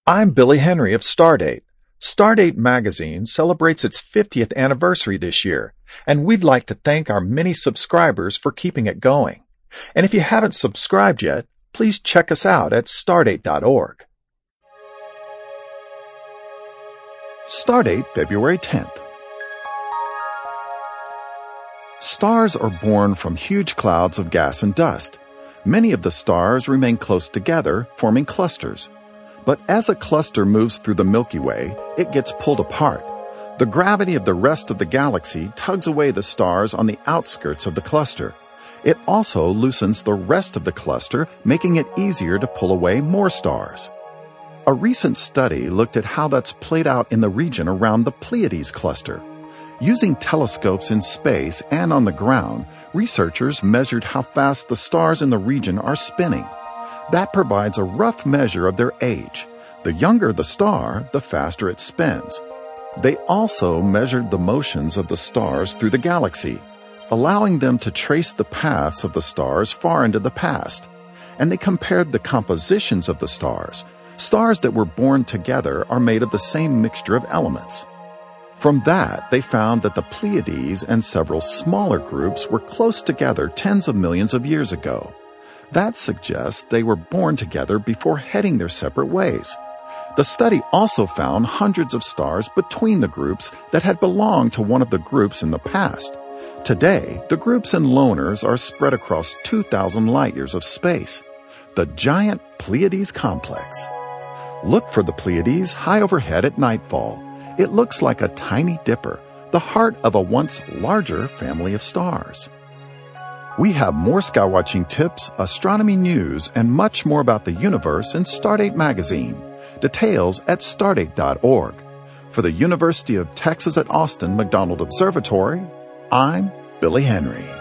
I'm Billy Henry of Stardate. Stardate magazine celebrates its 50th anniversary this year, and we'd like to thank our many subscribers for keeping it going. And if you haven't subscribed yet, please check us out at stardate.org. Stardate, February 10th. Stars are born from huge clouds of gas and dust. Many of the stars remain close together, forming clusters. But as a cluster moves through the Milky Way, it gets pulled apart. The gravity of the rest of the galaxy tugs away the stars on the outskirts of the cluster. It also loosens the rest of the cluster, making it easier to pull away more stars. A recent study looked at how that's played out in the region around the Pleiades cluster. Using telescopes in space and on the ground, researchers measured how fast the stars in the region are spinning. That provides a rough measure of their age. The younger the star, the faster it spins. They also measured the motions of the stars through the galaxy, allowing them to trace the paths of the stars far into the past. And they compared the compositions of the stars. Stars that were born together are made of the same mixture of elements. From that, they found that the Pleiades and several smaller groups were close together tens of millions of years ago. That suggests they were born together before heading their separate ways. The study also found hundreds of stars between the groups that had belonged to one of the groups in the past. Today, the groups and loners are spread across 2,000 light-years of space. The giant Pleiades complex. Look for the Pleiades high overhead at nightfall. It looks like a tiny dipper, the heart of a once larger family of stars. We have more skywatching tips, astronomy news, and much more about the universe in Stardate magazine. Details at stardate.org. For the University of Texas at Austin McDonald Observatory, I'm Billy Henry.